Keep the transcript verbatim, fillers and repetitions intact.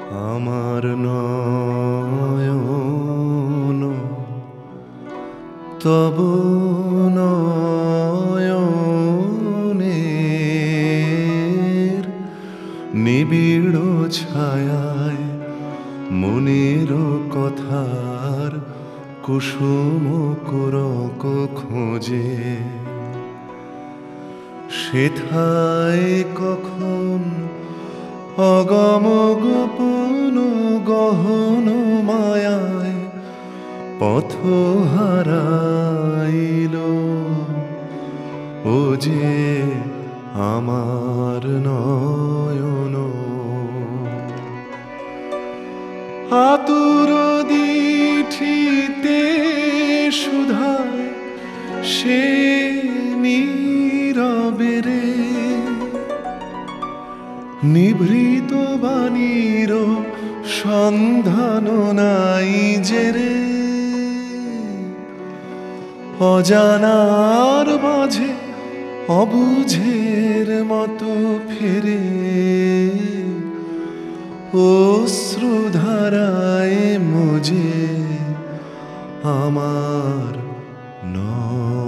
আমার নয়ন তব নয়নের নিবিড় ছায়ায় মনের কথার কুসুম কোরক খোঁজে। সেথায় কখন অগম গোপন গহন মায়ায় পথ হারাইল, ও যে আমার নয়ন। আতুর দিঠিতে সুধায় সে নীরবে রে, নিভৃত বাণীর সন্ধান নাই যে রে। অজানার মাঝে অবুঝের মতো ফেরে, অশ্রুধারায় মুজে আমার নয়ন।